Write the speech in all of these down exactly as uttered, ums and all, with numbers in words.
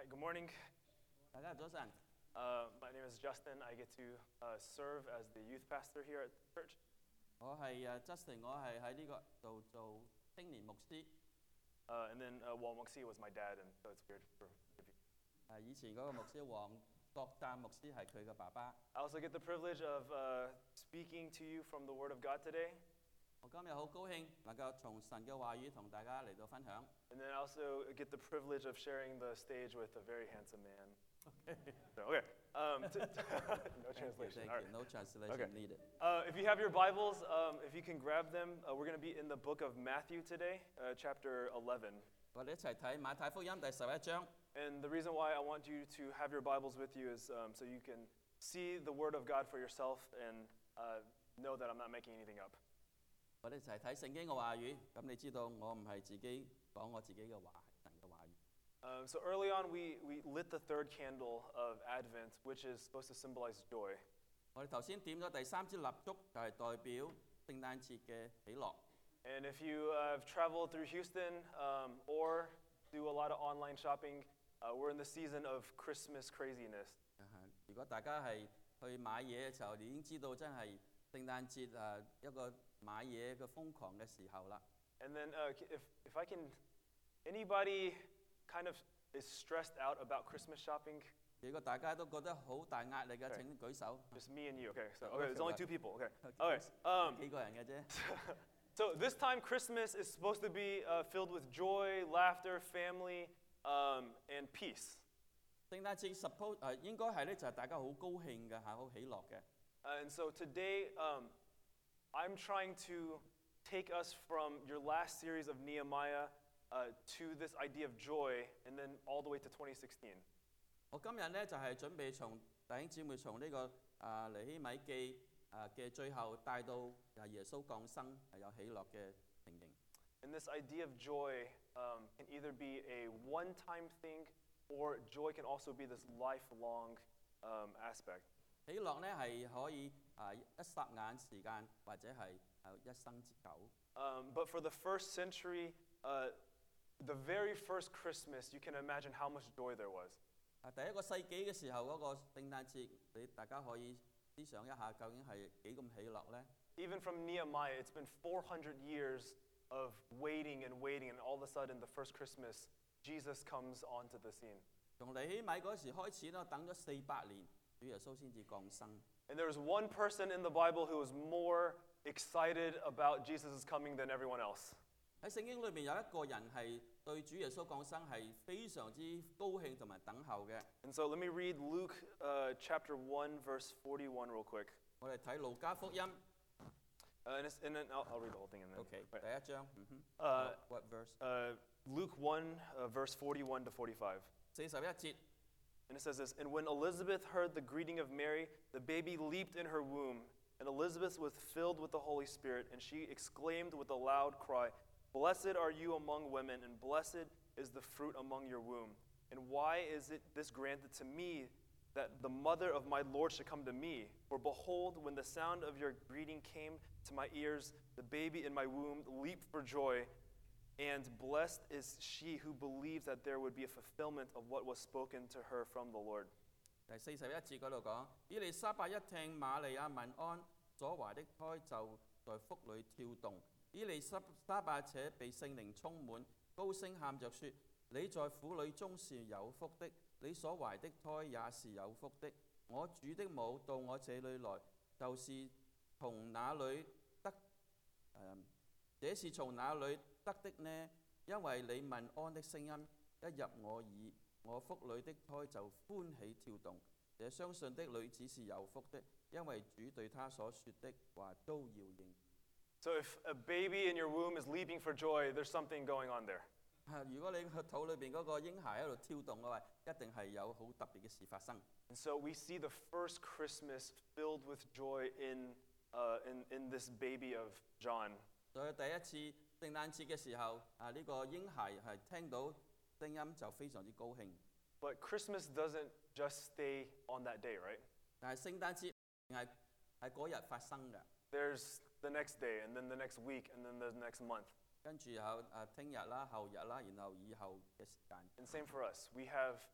Hi, good morning. 大家早晨， Uh, my name is Justin. I get to uh, serve as the youth pastor here at the church. 我係誒 Justin，我係喺呢個度做青年牧師。 Uh, and then uh, Wal Moxie was my dad, and so it's weird for me. 誒以前嗰個牧師黃國丹牧師係佢嘅爸爸。 I also get the privilege of uh, speaking to you from the Word of God today. 我今日好高興能夠從神嘅話語同大家嚟到分享。 And then I also get the privilege of sharing the stage with a very handsome man. So, okay. Um, t- no translation. Thank All you. right. No translation Okay. needed. Uh, if you have your Bibles, um, if you can grab them, uh, we're going to be in the book of Matthew today, uh, chapter eleven. 我哋一齊睇馬太福音第十一章。 And the reason why I want you to have your Bibles with you is um, so you can see the Word of God for yourself and uh, know that I'm not making anything up. 我哋一齊睇聖經嘅話語。咁你知道我唔係自己講我自己嘅話，係神嘅話語。 Um, so early on, we, we lit the third candle of Advent, which is supposed to symbolize joy. 我哋頭先點咗第三支蠟燭，就係代表聖誕節嘅喜樂。 And if you uh, have traveled through Houston um, or do a lot of online shopping, uh, we're in the season of Christmas craziness. 啊如果大家係去買嘢嘅時候，你已經知道真係聖誕節誒一個買嘢嘅瘋狂嘅時候啦。 And then uh, if, if I can, anybody kind of is stressed out about Christmas shopping? 如果大家都覺得好大壓力嘅， Okay. 請舉手。 Just me and you. Okay, so Okay, okay, there's only right. two people. Okay. Okay. Okay. Um, 幾個人嘅啫。 so this time Christmas is supposed to be uh, filled with joy, laughter, family, um, and peace. 聖誕節 suppose 誒應該係咧，就係大家好高興嘅嚇，好喜樂嘅。 Uh, and so today, um, I'm trying to take us from your last series of Nehemiah uh, to this idea of joy, and then all the way to twenty sixteen. 我今日咧就係準備從弟兄姊妹從呢個啊尼希米記啊嘅最後帶到啊耶穌降生係有喜樂嘅情形。 And this idea of joy um, can either be a one-time thing, or joy can also be this lifelong um, aspect. 喜樂咧係可以啊一霎眼時間，或者係啊一生之久。 Um, but for the first century, uh, the very first Christmas, you can imagine how much joy there was. 啊第一個世紀嘅時候嗰個聖誕節，你大家可以思想一下，究竟係幾咁喜樂咧？ Even from Nehemiah, it's been four hundred years of waiting and waiting, and all of a sudden, the first Christmas, Jesus comes onto the scene. 從尼希米嗰時開始咧，等咗四百年，主耶穌先至降生。 And there was one person in the Bible who was more excited about Jesus' coming than everyone else. 喺聖經裏面有一個人係對主耶穌降生係非常之高興同埋等候嘅。 And so let me read Luke uh, chapter one, verse forty-one real quick. 我哋睇路加福音 Uh, and, it's, and then I'll, I'll read the whole thing in there. ，OK， Right. 第一章，嗯哼 Uh, what verse？ Uh, Luke one, uh, verse forty-one to forty-five. 四十一節， And it says this, And when Elizabeth heard the greeting of Mary, the baby leaped in her womb. And Elizabeth was filled with the Holy Spirit, and she exclaimed with a loud cry, Blessed are you among women, and blessed is the fruit among your womb. And why is it this granted to me, that the mother of my Lord should come to me? For behold, when the sound of your greeting came to my ears, the baby in my womb leaped for joy. And blessed is she who believes that there would be a fulfillment of what was spoken to her from the Lord. 第四十一節嗰度講，以利沙伯一聽瑪利亞問安，所懷的胎就在腹裏跳動。以利沙沙伯且被聖靈充滿，高聲喊着說：你在婦女中是有福的，你所懷的胎也是有福的。我主的母到我這裏來，就是從哪裏得？誒、這是從哪裏得的呢？因為你問安的聲音一入我耳，我腹裏的胎就歡喜跳動。這相信的女子是有福的，因為主對她所說的話都要應。 So if a baby in your womb is leaping for joy, there's something going on there. 啊如果你個肚裏邊嗰個嬰孩喺度跳動嘅話，一定係有好特別嘅事發生。 And so we see the first Christmas filled with joy in, uh, in, in this baby of John. 所以第一次聖誕節嘅時候，啊呢、個嬰孩係聽到聲音就非常之高興。 But Christmas doesn't just stay on that day, right? 但係聖誕節係係嗰日發生嘅， There's the next day, and then the next week, and then the next month. 跟住有啊聽日啦、後日啦，然後以後嘅時間。 And same for us. We have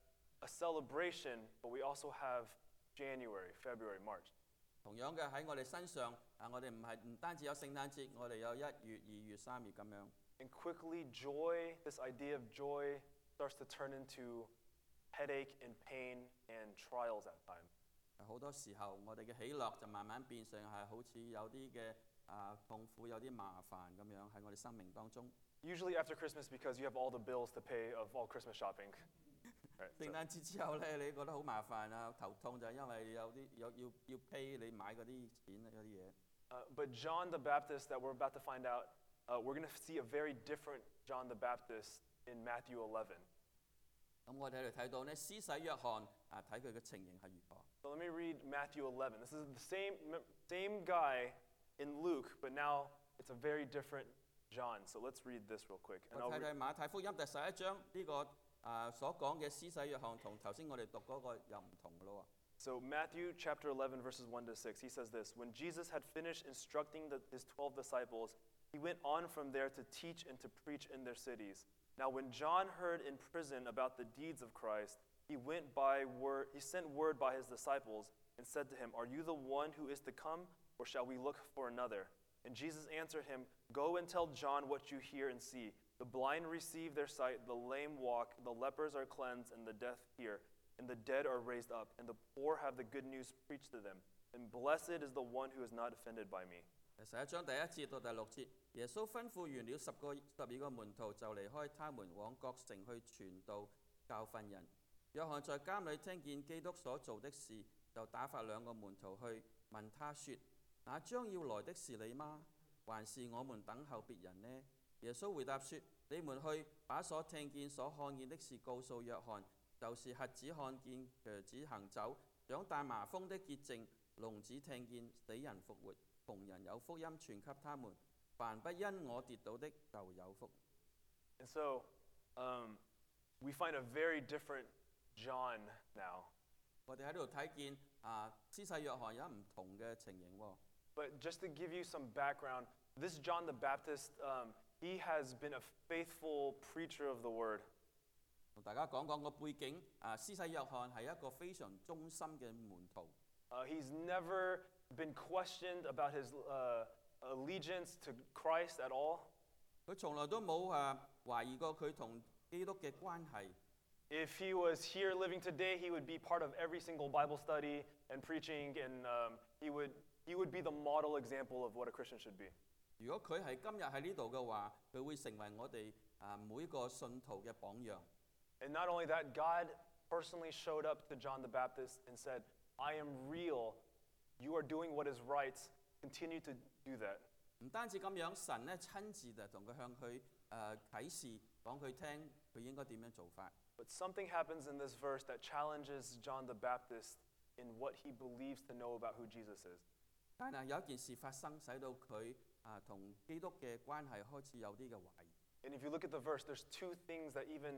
a celebration, but we also have January, February, March. 同樣嘅喺我哋身上，啊，我哋唔係唔單止有聖誕節，我哋有一月、二月、三月咁樣。 And quickly, joy, this idea of joy, starts to turn into headache and pain and trials at times. 好多時候，我哋嘅喜樂就慢慢變成係好似有啲嘅啊痛苦，有啲麻煩咁樣喺我哋生命當中。 Usually after Christmas, because you have all the bills to pay of all Christmas shopping. Right, 聖 so- 誕節之後咧，你覺得好麻煩啊，頭痛就係因為有啲有要要 pay 你買嗰啲錢嗰啲嘢。 Uh, but John the Baptist, that we're about to find out, uh, we're going to see a very different John the Baptist in Matthew eleven. 咁我哋喺度睇到呢，施洗約翰啊，睇佢嘅情形係如何。 So let me read Matthew eleven. This is the same, same guy in Luke, but now it's a very different John. So let's read this real quick. And 我 I'll 睇 read, 睇馬太福音第十一章呢、個啊所講嘅施洗約翰同頭先我哋讀嗰個又唔同嘅咯 so Matthew chapter eleven, verses one to six, he says this: When Jesus had finished instructing the, his twelve disciples, he went on from there to teach and to preach in their cities. Now when John heard in prison about the deeds of Christ, he went by word, he sent word by his disciples and said to him, "Are you the one who is to come, or shall we look for another?" And Jesus answered him, "Go and tell John what you hear and see. The blind receive their sight, the lame walk, the lepers are cleansed, and the deaf hear, and the dead are raised up, and the poor have the good news preached to them. And blessed is the one who is not offended by me." 第十一章第一節到第六節，耶穌吩咐完了十個十二個門徒，就離開他們往各城去傳道教訓人。約翰在監裏聽見基督所做的事，就打發兩個門徒去問他說：那將要來的是你嗎？還是我們等候別人呢？耶穌回答說：你們去把所聽見所看見的事告訴約翰，就是瞎子看見，瘸子行走，長大麻風的潔淨，聾子聽見，死人復活，窮人有福音傳給他們。凡不因我跌倒的就有福。 And so um, we find a very different John now. 我哋喺度睇見啊，施洗約翰有唔同嘅情形喎。 But just to give you some background, this John the Baptist, um, he has been a faithful preacher of the word. 同大家講講個背景啊，施洗約翰係一個非常忠心嘅門徒。 Uh, he's never been questioned about his uh, allegiance to Christ at all. 佢從來都冇啊懷疑過佢同基督嘅關係。 If he was here living today, he would be part of every single Bible study and preaching, and um, he would he would be the model example of what a Christian should be. 如果佢係今日喺呢度嘅話，佢會成為我哋啊每個信徒嘅榜樣。 And not only that, God personally showed up to John the Baptist and said, "I am real. You are doing what is right. Continue to do that." 唔單止咁樣，神咧親自就同佢向佢誒啟示，講佢聽佢應該點樣做法。 But something happens in this verse that challenges John the Baptist in what he believes to know about who Jesus is. 但係有一件事發生，使到佢啊同基督嘅關係開始有啲嘅懷疑。 And if you look at the verse, there's two things that even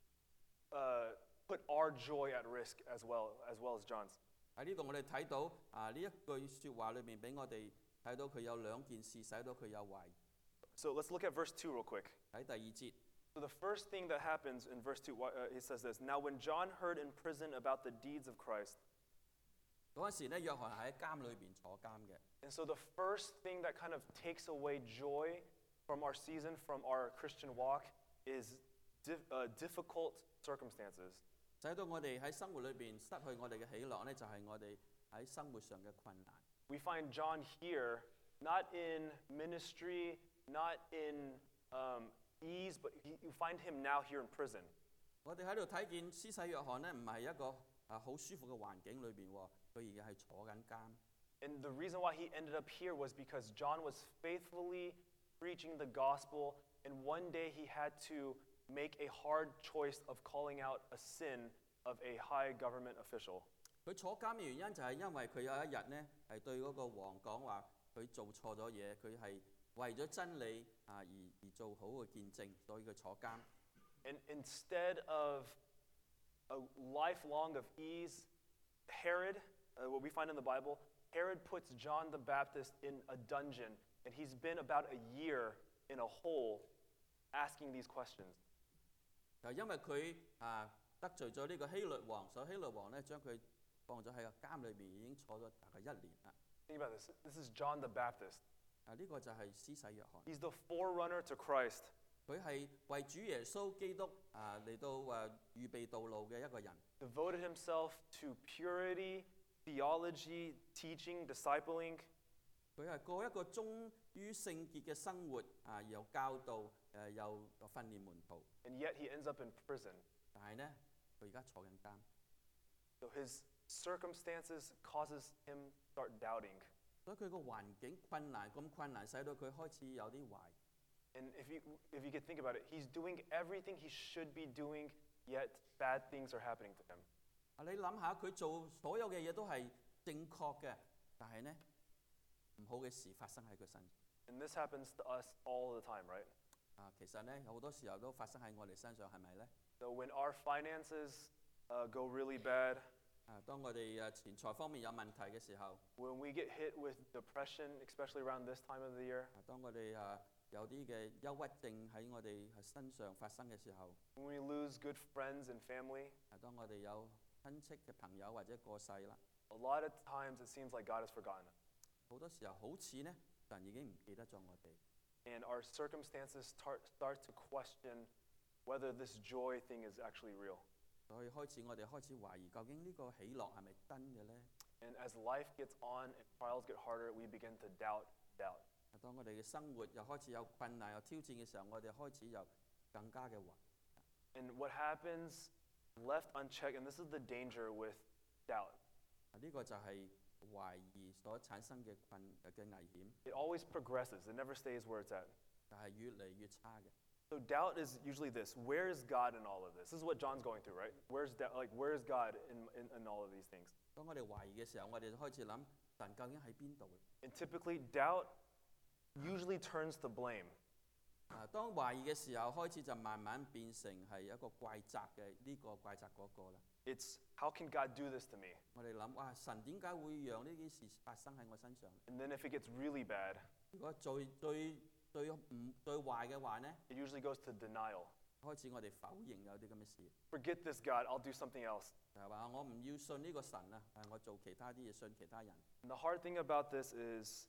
uh, put our joy at risk as well, as well as John's. 喺呢度我哋睇到啊呢一句説話裏面俾我哋睇到佢有兩件事使到佢有懷疑。 So let's look at verse two real quick. 喺第二節， So the first thing that happens in verse two, uh, he says this: "Now when John heard in prison about the deeds of Christ," 嗰陣時咧，約翰係喺監裏邊坐監嘅。 and so the first thing that kind of takes away joy from our season, from our Christian walk, is dif- uh, difficult circumstances. 使到我哋喺生活裏邊失去我哋嘅喜樂咧，就係、是、我哋喺生活上嘅困難。 We find John here, not in ministry, not in um, ease, but he, you find him now here in prison. 我哋喺度睇見施洗約翰咧，唔係一個啊好舒服嘅環境裏邊喎，佢而家係坐緊監。 And the reason why he ended up here was because John was faithfully preaching the gospel, and one day he had to make a hard choice of calling out a sin of a high government official. 佢坐監嘅原因就係因為佢有一日咧係對嗰個王講話，佢做錯咗嘢，佢係為咗真理啊而而做好嘅見證，所以佢坐監。 And instead of a lifelong of ease, Herod, uh, what we find in the Bible, Herod puts John the Baptist in a dungeon, and he's been about a year in a hole asking these questions. 就因為佢啊得罪咗呢個希律王，所以希律王咧將佢放咗喺個監裏邊，已經坐咗大概一年啦。 Think about this. This is John the Baptist. 啊，呢個就係施洗約翰， He's the forerunner to Christ. 佢係為主耶穌基督啊嚟到誒預備道路嘅一個人。 Devoted himself to purity, theology, teaching, discipling. 佢係過一個忠於聖潔嘅生活啊，又教導誒，又訓練門徒。 And yet he ends up in prison. 但係咧，佢而家坐緊監， So his circumstances causes him start doubting. 所以佢個環境困難咁困難，使到佢開始有啲懷疑。 And if you if you could think about it, he's doing everything he should be doing, yet bad things are happening to him. 啊，你諗下，佢做所有嘅嘢都係正確嘅，但係咧唔好嘅事發生喺佢身上。 And this happens to us all the time, right? 啊，其實咧有好多時候都發生喺我哋身上，係咪咧？ So when our finances uh, go really bad, 啊，當我哋誒錢財方面有問題嘅時候， when we get hit with depression, especially around this time of the year, 啊，當我哋誒有啲嘅憂鬱症喺我哋身上發生嘅時候， when we lose good friends and family, 啊，當我哋有親戚嘅朋友或者過世啦， a lot of times it seems like God has forgotten us. 好多時候好似咧神已經唔記得咗我哋。 And our circumstances start, start to question whether this joy thing is actually real. 所以開始我哋開始懷疑，究竟呢個喜樂係咪真嘅咧？ And as life gets on and trials get harder, we begin to doubt, doubt. 啊，當我哋嘅生活又開始有困難、有挑戰嘅時候，我哋開始又更加嘅懷疑。 And what happens left unchecked, and this is the danger with doubt, 啊，呢個就係懷疑所產生嘅困嘅危險， it always progresses. It never stays where it's at. 但係越嚟越差嘅。 So doubt is usually this. Where is God in all of this? This is what John's going through, right? Where's doubt? Like, where is God in, in, in all of these things? 當我哋懷疑嘅時候，我哋就開始諗神究竟喺邊度咧？ And typically, doubt usually turns to blame. 啊，當懷疑嘅時候，開始就慢慢變成係一個怪責嘅呢個怪責嗰個啦。 It's how can God do this to me? 我哋諗哇，神點解會讓呢件事發生喺我身上？ And then if it gets really bad, 如果最最最唔最壞嘅話呢， it usually goes to denial. 開始我哋否認有啲咁嘅事， Forget this God, I'll do something else. 就係話我唔要信呢個神啊，誒我做其他啲嘢，信其他人。 And the hard thing about this is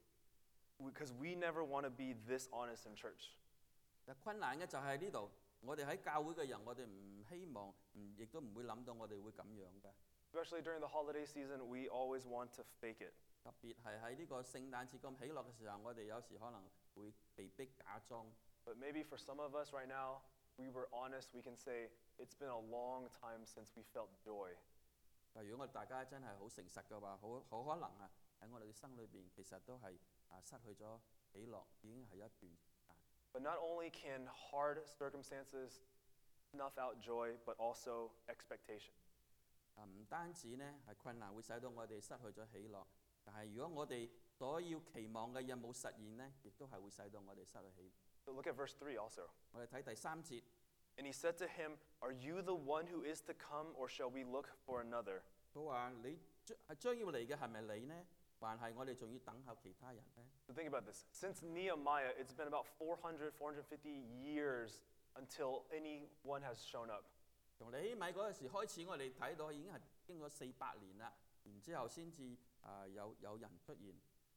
because we never want to be this honest in church. 但困難嘅就係呢度，我哋喺教會嘅人，我哋唔希望，唔亦都唔會諗到我哋會咁樣嘅。 Especially during the holiday season, we always want to fake it. 特別係喺呢個聖誕節咁喜樂嘅時候，我哋有時可能會被逼假裝。 But maybe for some of us right now, we were honest, we can say it's been a long time since we felt joy. 但如果我哋大家真係好誠實嘅話，好好可能啊喺我哋嘅心裏邊，其實都係啊失去咗喜樂，已經係一段時間。 But not only can hard circumstances snuff out joy, but also expectation. 啊，唔單止呢係困難會使到我哋失去咗喜樂，但係如果我哋所要期望嘅嘢冇實現呢，亦都係會使到我哋失去喜樂。 So look at verse three also. 我哋睇第三節， And he said to him, Are you the one who is to come, or shall we look for another? 佢話你將係將要嚟嘅係咪你呢？還係我哋仲要等候其他人呢？ So think about this. Since Nehemiah, it's been about four hundred, four hundred fifty years until anyone has shown up. 從尼希米嗰陣時開始，我哋睇到已經係經過四百年啦，然之後先至啊有有人出現。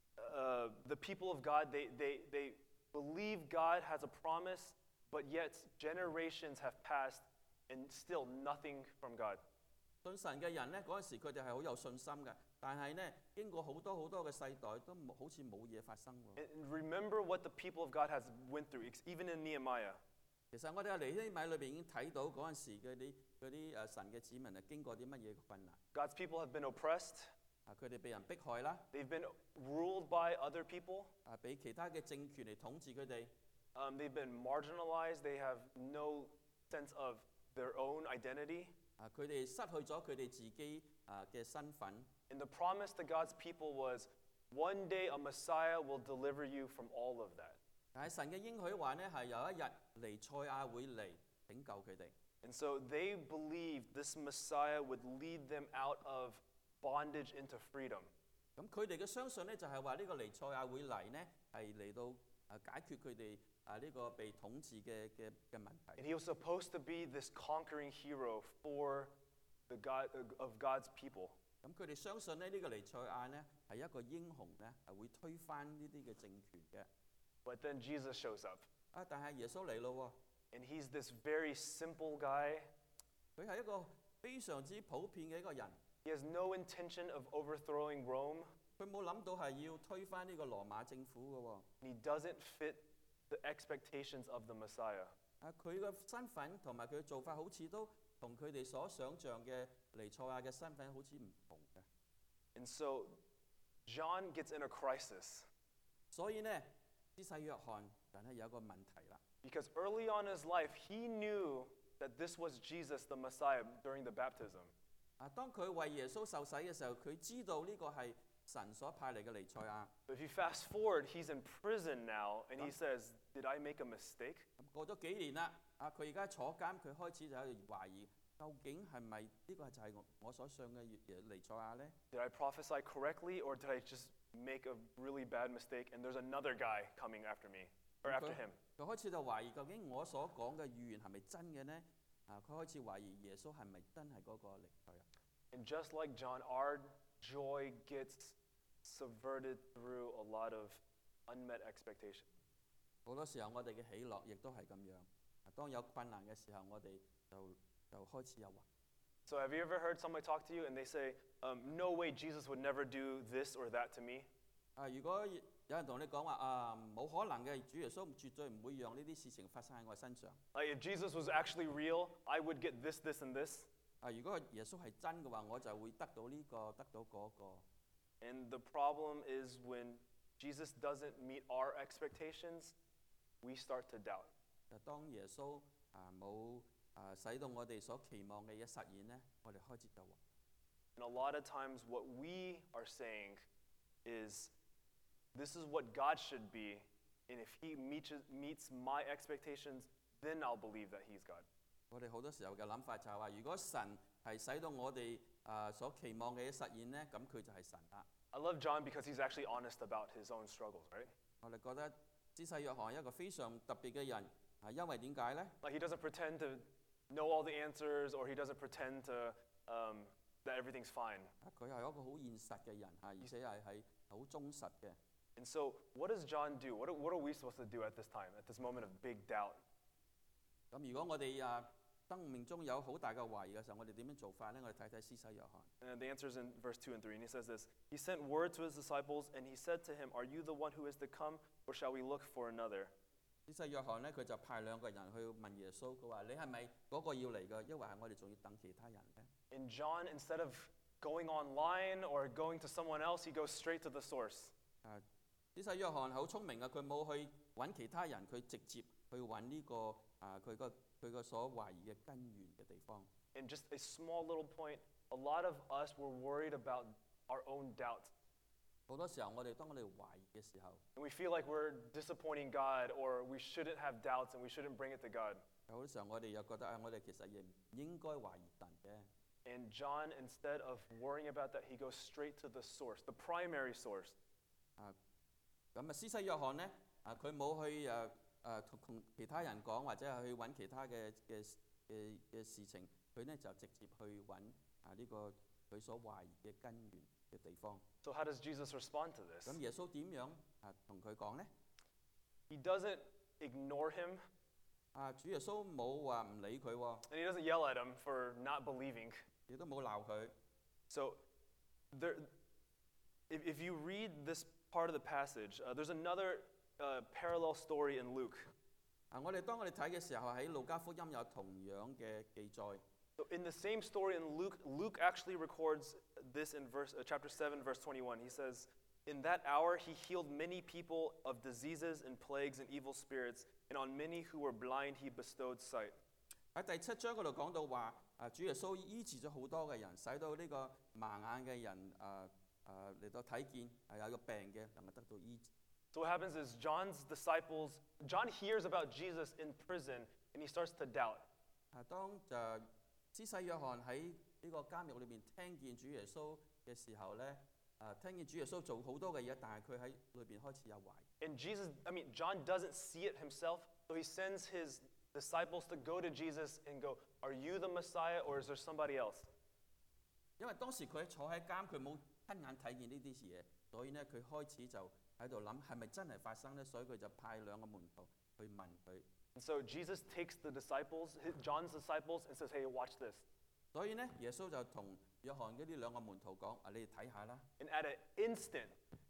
Uh, the people of God, they, they, they believe God has a promise, but yet generations have passed and still nothing from God. 信神嘅人呢，嗰陣時佢哋係好有信心嘅，但係呢經過好多好多嘅世代都冇好似冇嘢發生喎。 And remember what the people of God has went through, ex- even in Nehemiah. 其實我哋喺尼希米裏邊已經睇到嗰陣時嗰啲嗰啲誒神嘅子民係經過啲乜嘢困難 God's people have been oppressed. 啊，佢哋被人迫害啦， They've been ruled by other people. 啊俾其他嘅政權嚟統治佢哋， Um, they've been marginalized. They have no sense of their own identity. 啊佢哋失去咗佢哋自己啊嘅身份。 And the promise to God's people was one day a Messiah will deliver you from all of that. 但係神嘅應許話呢，係有一日彌賽亞會嚟拯救佢哋。 And so they believed this Messiah would lead them out of bondage into freedom. 咁佢哋嘅相信呢，就係話呢個彌賽亞會嚟呢，係嚟到啊解決佢哋啊呢個被統治嘅嘅嘅問 And 題。 he was supposed to be this conquering hero for the God of God's people. 咁佢哋相信咧呢個彌賽亞呢係一個英雄呢，係會推翻呢啲嘅政權嘅。 But then Jesus shows up. 啊，但係耶穌嚟咯 And he's this very simple guy. 喎，佢係一個非常之普遍嘅一個人， He has no intention of overthrowing Rome. 佢冇諗到係要推翻呢個羅馬政府嘅喎。 And he doesn't fit the expectations of the Messiah. 啊，佢嘅身份同埋佢嘅做法好似都同佢哋所想像嘅彌賽亞嘅身份好似唔同嘅。 And so John gets in a crisis 所以呢，施洗約翰就係有一個問題啦。 because early on in his life, he knew that this was Jesus, the Messiah, during the baptism. 啊，當佢為耶穌受洗嘅時候，佢知道呢個係神所派嚟嘅彌賽亞。 But if you fast forward, he's in prison now, and he says, "Did I make a mistake?" 咁過咗幾年啦，啊，佢而家坐監，佢開始就喺度懷疑，究竟係咪呢個就係我我所信嘅彌賽亞呢？ Did I prophesy correctly, or did I just make a really bad mistake and there's another guy coming after me or after him? 佢開始就懷疑究竟我所講嘅預言係咪真嘅呢？啊，佢開始懷疑耶穌係咪真係嗰個彌賽亞？ And just like John, our joy gets subverted through a lot of unmet expectations. 好多時候我哋嘅喜樂亦都係咁樣。啊，當有困難嘅時候，我哋就就開始有懷疑。 So have you ever heard somebody talk to you and they say, um, "No way, Jesus would never do this or that to me"? 啊，如果有人同你講話啊，冇可能嘅，主耶穌絕對唔會讓呢啲事情發生喺我身上。 Like if Jesus was actually real, I would get this, this, and this. 啊，如果耶穌係真嘅話，我就會得到呢個，得到嗰個。 And the problem is when Jesus doesn't meet our expectations, we start to doubt. 就當耶穌啊冇啊使到我哋所期望嘅嘢實現呢，我哋開始就話。 And a lot of times, what we are saying is, "This is what God should be, and if He meets, meets my expectations, then I'll believe that He's God." 我哋好多時候嘅諗法就係話，如果神係使到我哋啊所期望嘅嘢實現呢，咁佢就係神啦。 I love John because he's actually honest about his own struggles, right? 我哋覺得施洗約翰係一個非常特別嘅人，啊，因為點解呢？ Like he doesn't pretend to know all the answers, or he doesn't pretend to um, that everything's fine. 啊，佢係一個好現實嘅人嚇，而且係係好忠實嘅。 And so, what does John do? What are, what are we supposed to do at this time, at this moment of big doubt? 咁如果我哋啊生命中有好大嘅懷疑嘅時候，我哋點樣做法呢？我哋睇睇施洗約翰。 And the answer is in verse two and three. And he says this: He sent word to his disciples, and he said to him, "Are you the one who is to come, or shall we look for another?" 施洗約翰呢，佢就派兩個人去問耶穌，佢話：你係咪嗰個要嚟嘅？抑或係我哋仲要等其他人呢？ And John, instead of going online or going to someone else, he goes straight to the source. 啊，施洗約翰好聰明嘅，佢冇去揾其他人，佢直接去揾呢、個啊佢個佢個所懷疑嘅根源嘅地方。 And just a small little point, a lot of us were worried about our own doubts. 好多時候，我哋當我哋懷疑嘅時候， And we feel like we're disappointing God, or we shouldn't have doubts and we shouldn't bring it to God. 有好多時候我哋又覺得啊，我哋其實亦唔應該懷疑神嘅。 And John, instead of worrying about that, he goes straight to the source, the primary source. 咁啊，施洗約翰呢，啊佢冇去誒誒同同其他人講，或者係去揾其他嘅嘅嘅嘅事情，佢呢就直接去揾啊呢、個佢所懷疑嘅根源嘅地方。 So how does Jesus respond to this? 咁耶穌點樣啊同佢講呢？ He doesn't ignore him, 啊，主耶穌冇話唔理佢喎， and he doesn't yell at him for not believing. 亦都冇鬧佢。 So there, if, if you read this part of the passage, uh, there's another uh, parallel story in Luke. 啊，我哋當我哋睇嘅時候，喺路加福音有同樣嘅記載。 So in the same story in Luke, Luke actually records this in verse, uh, chapter seven, verse twenty-one. He says, "In that hour he healed many people of diseases and plagues and evil spirits, and on many who were blind he bestowed sight." 喺第七章嗰度講到話，啊主耶穌醫治咗好多嘅人，使到呢個盲眼嘅人啊啊嚟到睇見，係有個病嘅能夠得到醫治。 So what happens is John's disciples, John hears about Jesus in prison, and he starts to doubt. 啊，當就施洗約翰喺呢個監獄裏邊聽見主耶穌嘅時候咧， 誒聽見主耶穌做好多嘅嘢，但係佢喺裏邊開始有懷疑。 And Jesus, I mean, John doesn't see it himself, so he sends his disciples to go to Jesus and go, "Are you the Messiah, or is there somebody else?" 因為當時佢坐喺監，佢冇親眼睇見呢啲嘢，所以呢，佢開始就喺度諗係咪真係發生呢？所以佢就派兩個門徒去問佢。 And so Jesus takes the disciples, his, John's disciples, and says, "Hey, watch this." 所以呢，耶穌就同約翰嗰啲兩個門徒講：啊，你哋睇下啦。 And at an instant,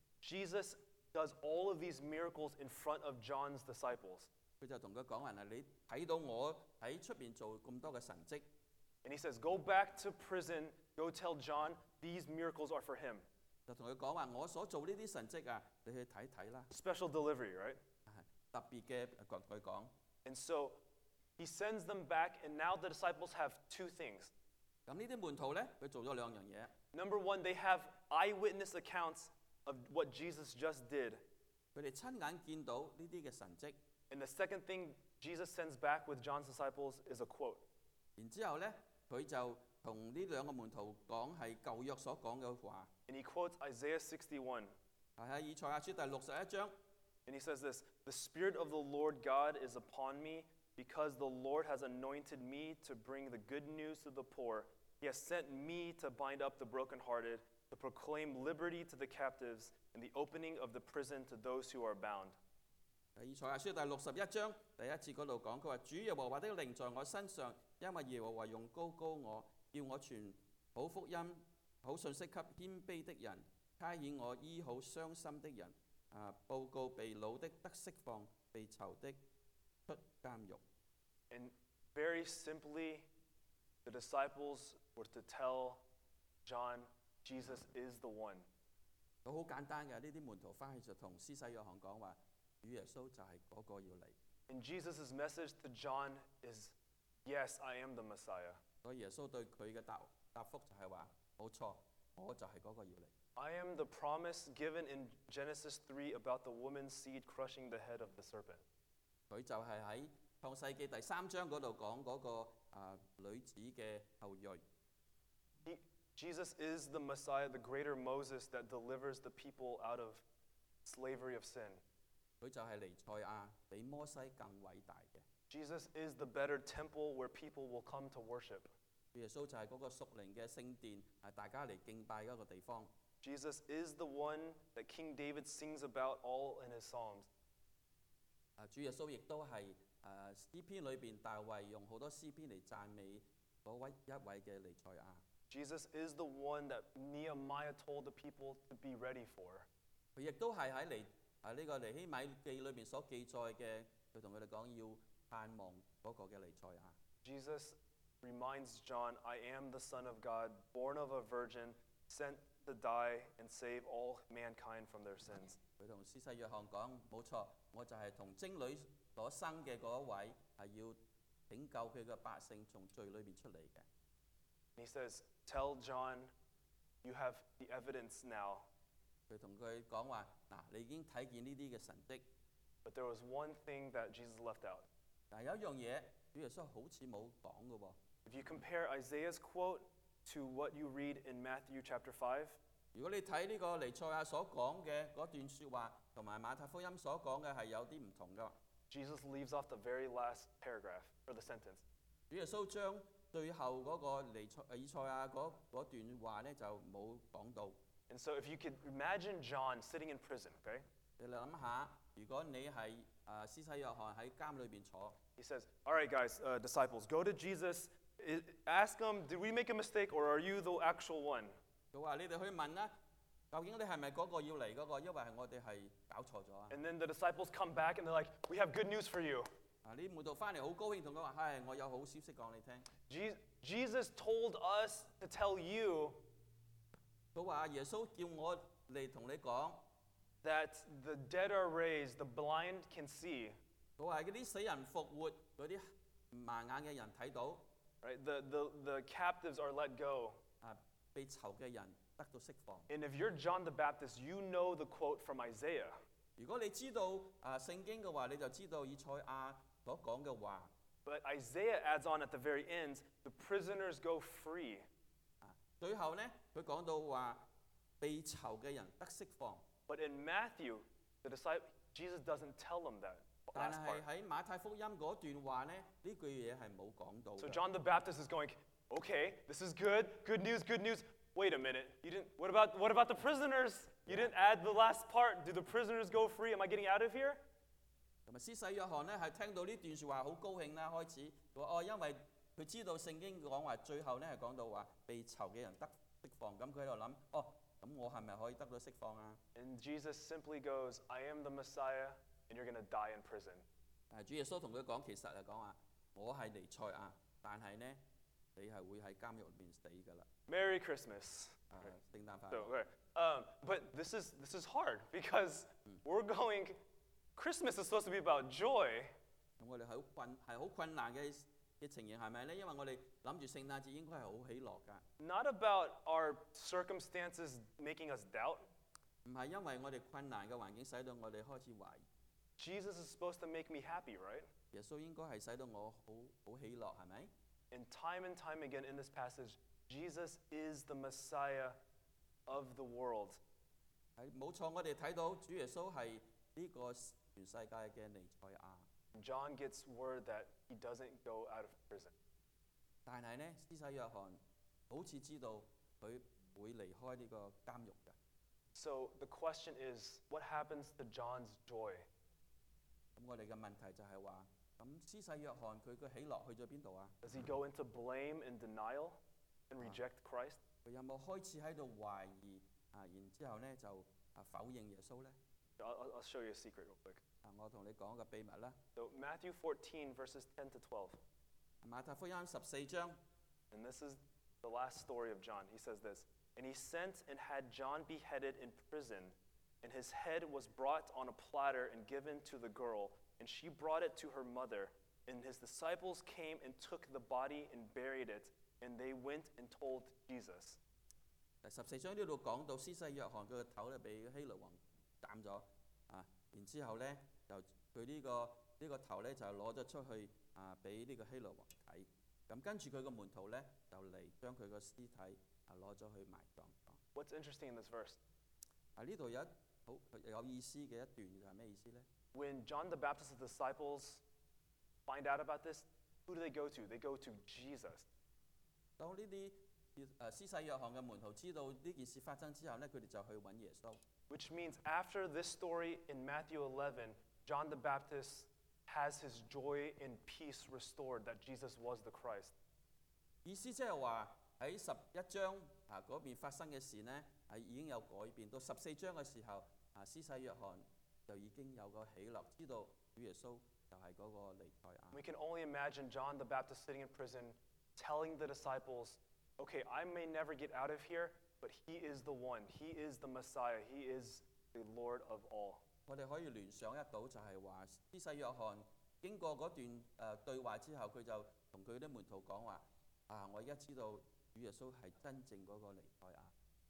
Jesus does all of these miracles in front of John's disciples. 佢就同佢講話嗱，你睇到我喺出邊做咁多嘅神蹟， And he says, "Go back to prison, go tell John these miracles are for him." 就同佢講話：我所做呢啲神蹟啊，你去睇睇啦。 Special delivery, right? 特別嘅同佢講。 And so he sends them back, and now the disciples have two things. 咁呢啲門徒呢，佢做咗兩樣嘢。 Number one, they have eyewitness accounts of what Jesus just did. 佢哋親眼見到呢啲嘅神蹟。 And the second thing Jesus sends back with John's disciples is a quote. 然之後呢，佢就同呢兩個門徒講係舊約所講嘅話， And he quotes Isaiah sixty-one. 係喺以賽亞書第六十一章。 And he says this, "The Spirit of the Lord God is upon me, because the Lord has anointed me to bring the good news to the poor. He has sent me to bind up the brokenhearted, to proclaim liberty to the captives, and the opening of the prison to those who are bound." 喺以賽亞書第六十一章第一節嗰度講，佢話：主耶和華的靈在我身上，因為耶和華用高高我，叫我傳好福音、好信息給謙卑的人，差遣我醫好傷心的人。啊！報告被擄的得釋放，被囚的出監獄。 And very simply, the disciples were to tell John, Jesus is the one. 佢好簡單嘅，呢啲門徒翻去就同施洗約翰講話：主耶穌就係嗰個要嚟。 And Jesus' message to John is, "Yes, I am the Messiah. 所以耶穌對佢嘅答答覆就係話：冇錯，我就係嗰個要嚟。 I am the promise given in Genesis three about the woman's seed crushing the head of the serpent." 佢就係喺創世記第三章嗰度講嗰個啊女子嘅後裔。 He, Jesus is the Messiah, the greater Moses that delivers the people out of slavery of sin. 佢就係彌賽亞，比摩西更偉大嘅。 Jesus is the better temple where people will come to worship. 耶穌就係嗰個屬靈嘅聖殿，係大家嚟敬拜嗰個地方。 Jesus is the one that King David sings about all in his Psalms. 啊，主耶穌亦都係誒詩篇裏邊大衛用好多詩篇嚟讚美嗰位一位嘅彌賽亞。 Jesus is the one that Nehemiah told the people to be ready for. 佢亦都係喺尼啊呢個尼希米記裏邊所記載嘅，佢同佢哋講要盼望嗰個嘅彌賽亞。 Jesus reminds John, "I am the Son of God, born of a virgin, sent to die and save all mankind from their sins." 佢同施洗約翰講：冇錯，我就係同精女所生嘅嗰一位，係要拯救佢嘅百姓從罪裏邊出嚟嘅。 And he says, "Tell John, you have the evidence now." 佢同佢講話：嗱，你已經睇見呢啲嘅神蹟， But there was one thing that Jesus left out. 但係有一樣嘢，主耶穌好似冇講嘅喎。 If you compare Isaiah's quote to what you read in Matthew chapter five, 如果你睇呢個彌賽亞所講嘅嗰段説話，同埋馬太福音所講嘅係有啲唔同噶。 Jesus leaves off the very last paragraph, or the sentence. 主耶穌將最後嗰個彌賽以賽亞嗰嗰段話咧就冇講到。 And so if you could imagine John sitting in prison, okay? 你諗下，如果你係誒施洗約翰喺監裏邊坐， He says, "All right, guys, uh, disciples, go to Jesus. I- ask him, did we make a mistake, or are you the actual one?" 佢話：你哋去問啦，究竟你係咪嗰個要嚟嗰個？因為係我哋係搞錯咗啊！ And then the disciples come back and they're like, "We have good news for you." 啊！呢門徒翻嚟好高興，同佢話：係，我有好消息講你聽。 Je- Jesus told us to tell you 佢話：耶穌叫我嚟同你講， that the dead are raised, the blind can see, 佢話嗰啲死人復活，嗰啲盲眼嘅人睇到， right? The, the, the captives are let go. 啊被囚嘅人得到釋放。 And if you're John the Baptist, you know the quote from Isaiah. 如果你知道啊聖經嘅話，你就知道以賽亞所講嘅話。 But Isaiah adds on at the very end, the prisoners go free. 啊最後呢，佢講到話被囚嘅人得釋放。 But in Matthew, the disciple, Jesus doesn't tell them that 但 last 係 part. 喺馬太福音嗰段話咧，呢句嘢係冇講到 So 嘅。 John the Baptist is going, okay, this is good, good news, good news. Wait a minute, you didn't. What about what about the prisoners? You didn't add the last part. Do the prisoners go free? Am I getting out of here? 同埋施洗約翰咧係聽到呢段説話好高興啦，開始佢話哦，因為佢知道聖經講話最後咧係講到話被囚嘅人得釋放，咁佢喺度諗哦，咁我係咪可以得到釋放啊？ And Jesus simply goes, I am the Messiah, and you're going to die in prison. 誒，主耶穌同佢講，其實係講話我係彌賽亞，但係咧你係會喺監獄裏邊死㗎啦。 Merry Christmas. 誒，聖誕快 So, 樂。 okay. Um, but this is this is hard because we're going. Christmas is supposed to be about joy, 咁我哋係好困係好困難嘅嘅情形係咪咧？因為我哋諗住聖誕節應該係好喜樂㗎， not about our circumstances making us doubt. 唔係因為我哋困難嘅環境使到我哋開始懷疑。 Jesus is supposed to make me happy, right? 耶穌應該係使到我好好喜樂，係咪？ And time and time again in this passage, Jesus is the Messiah of the world. 係冇錯，我哋睇到主耶穌係呢個全世界嘅彌賽亞， John gets word that he doesn't go out of prison. 但係咧，施洗約翰好似知道佢會離開呢個監獄嘅。 So the question is, what happens to John's joy? 咁我哋嘅問題就係話，咁施洗約翰佢嘅喜樂去咗邊度啊？ Does he go into blame and denial and reject Christ? 佢有冇開始喺度懷疑啊？然之後咧就啊否認耶穌咧？ I'll, I'll I'll show you a secret real quick. 啊，我同你講個秘密啦。 So Matthew fourteen, verses ten to twelve. 馬太福音十四章， And this is the last story of John. He says this, and he sent and had John beheaded in prison, and his head was brought on a platter and given to the girl, and she brought it to her mother. And his disciples came and took the body and buried it, and they went and told Jesus. 第十四章呢度講到施洗約翰佢個頭咧俾希律王斬咗啊，然之後咧就佢呢、個呢、個頭咧就攞咗出去啊，俾呢個希律王睇。咁跟住佢個門徒咧就嚟將佢個屍體啊攞咗去埋葬咗。 What's interesting in this verse? 啊，呢度有一好有意思嘅一段就係咩意思咧？ When John the Baptist's disciples find out about this, who do they go to? They go to Jesus. 當呢啲誒施洗約翰嘅門徒知道呢件事發生之後咧，佢哋就去揾耶穌。 Which means after this story in Matthew eleven, John the Baptist has his joy and peace restored that Jesus was the Christ. 意思即係話喺十一章啊嗰邊發生嘅事呢，係已經有改變。到十四章嘅時候，啊施洗約翰就已經有個喜樂，知道主耶穌就係嗰個彌賽亞。 We can only imagine John the Baptist sitting in prison telling the disciples, okay, I may never get out of here, but he is the one. He is the Messiah. He is the Lord of all. 我哋可以聯想一到就係話，施洗約翰經過嗰段誒、呃、對話之後，佢就同佢啲門徒講話：啊，我而家知道主耶穌係真正嗰個彌賽亞。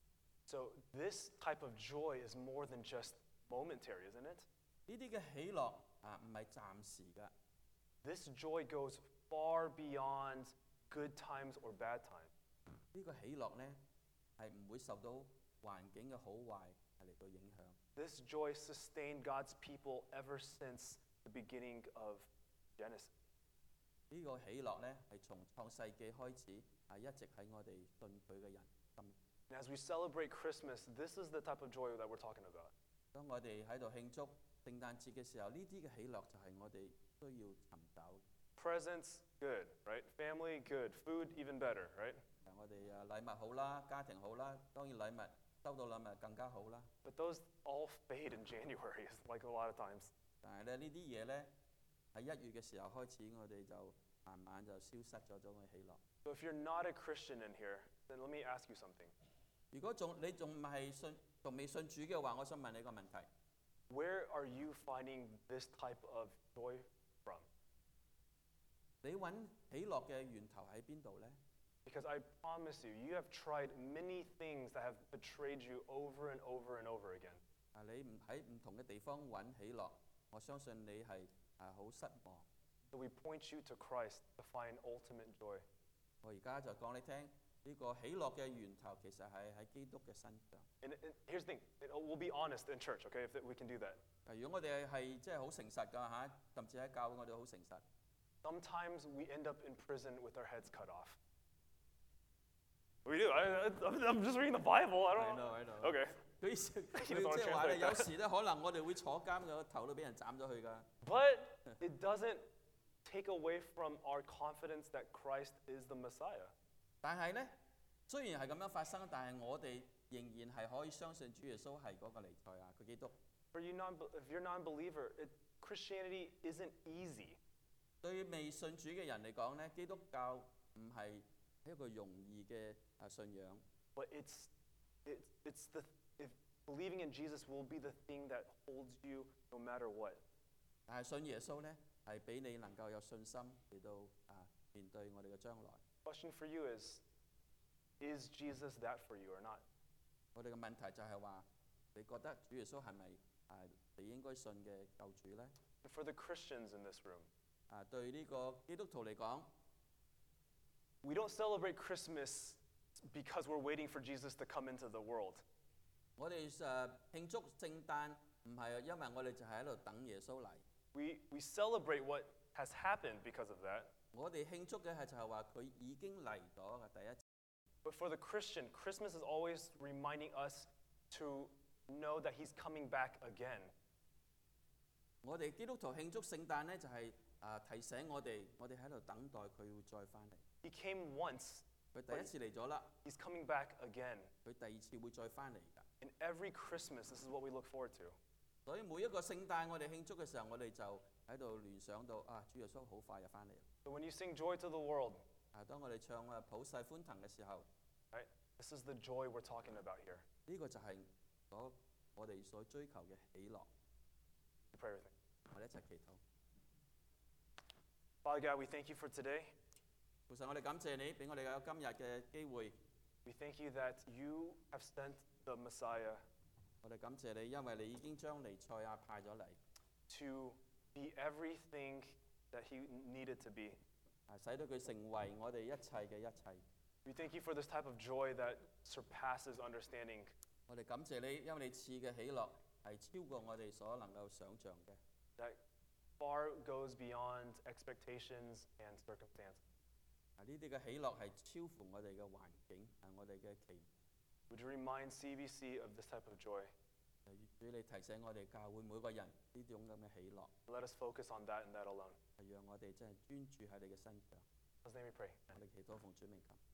So this type of joy is more than just momentary, isn't it? 呢啲嘅喜樂啊，唔係暫時㗎。 This joy goes far beyond good times or bad times. 呢個喜樂呢，係唔會受到環境嘅好壞係嚟到影響。 This joy sustained God's people ever since the beginning of Genesis. 呢個喜樂呢，係從創世記開始啊，一直喺我哋信佢嘅人心。 And as we celebrate Christmas, this is the type of joy that we're talking about. 當我哋喺度慶祝聖誕節嘅時候，呢啲嘅喜樂就係我哋需要尋找。 Presents, good, right? Family, good. Food, even better, right? 嗱，我哋啊禮物好啦，家庭好啦，當然禮物收到禮物更加好啦。 But those all fade in January, like a lot of times. 但係咧呢啲嘢咧喺一月嘅時候開始，我哋就慢慢就消失咗咗個喜樂。 So if you're not a Christian in here, then let me ask you something. 如果仲你仲唔係信仲未信主嘅話，我想問你個問題： Where are you finding this type of joy from? 你揾喜樂嘅源頭喺邊度咧？ Because I promise you, you have tried many things that have betrayed you over and over and over again. 啊，你唔喺唔同嘅地方揾喜樂，我相信你係啊好失望。 So we point you to Christ to find ultimate joy. 我而家就講你聽， 呢個喜樂嘅源頭其實係喺基督嘅身上。 And, and here's the thing, it- we'll be honest in church, okay, if that- we can do that. 啊如果我哋係即係好誠實㗎嚇，甚至喺教會我哋好誠實。 Sometimes we end up in prison with our heads cut off. We do. I, I, I'm just reading the Bible. I don't I know, I know. Okay. 佢意思佢即 don't wanna 係話咧， translate 有 that. 時咧可能我哋會坐監嘅，個頭都俾人斬咗去㗎。 But it doesn't take away from our confidence that Christ is the Messiah. 但係咧，雖然係咁樣發生，但係我哋仍然係可以相信主耶穌係嗰個彌賽亞，佢基督。 For you non, if you're a non-believer, it, Christianity isn't easy. 對於未信主嘅人嚟講咧，基督教唔係一個容易嘅啊信仰， But it's, it, it's the, if believing in Jesus will be the thing that holds you no matter what. 但係信耶穌咧係俾你能夠有信心嚟到啊面對我哋嘅將來。 Question for you is, is Jesus that for you or not? 我哋嘅問題就係話，你覺得主耶穌係咪啊你應該信嘅救主咧？ And for the Christians in this room, 啊對呢個基督徒嚟講， we don't celebrate Christmas because we're waiting for Jesus to come into the world. 我哋誒慶祝聖誕唔係因為我哋就係喺度等耶穌嚟， We, we celebrate what has happened because of that. 我哋慶祝嘅係就係話佢已經嚟咗嘅第一次。 But for the Christian, Christmas is always reminding us to know that he's coming back again. 我哋基督徒慶祝聖誕咧，就係、啊提醒我哋，我哋喺度等待佢會再翻嚟。 He came once, 佢第一次嚟咗啦， he's coming back again. 佢第二次會再翻嚟㗎。 And every Christmas, this is what we look forward to. 所以每一個聖誕我哋慶祝嘅時候，我哋就喺度聯想到啊，主耶穌好快就翻嚟。 So when you sing Joy to the World, 啊，當我哋唱啊普世歡騰嘅時候， right, this is the joy we're talking about here. 呢、個就係所我哋所追求嘅喜樂。 We pray with me. 我哋一齊祈禱。 Father God, we thank you for today. 父神，我哋感謝你，俾我哋有今日嘅機會。 We thank you that you have sent the Messiah 我哋感謝你，因為你已經將彌賽亞派咗嚟， to be everything that he needed to be. 啊，使到佢成為我哋一切嘅一切。 We thank you for this type of joy that surpasses understanding. 我哋感謝你，因為你賜嘅喜樂係超過我哋所能夠想像嘅。 That far goes beyond expectations and circumstances. 啊，呢啲嘅喜樂係超乎我哋嘅環境，係我哋嘅期。 Would you remind C B C of this type of joy? 主你提醒我哋教會每個人呢種咁嘅喜樂， Let us focus on that and that alone. 係讓我哋真係專注喺你嘅身上。 In His name we pray. 我哋祈禱奉主名求。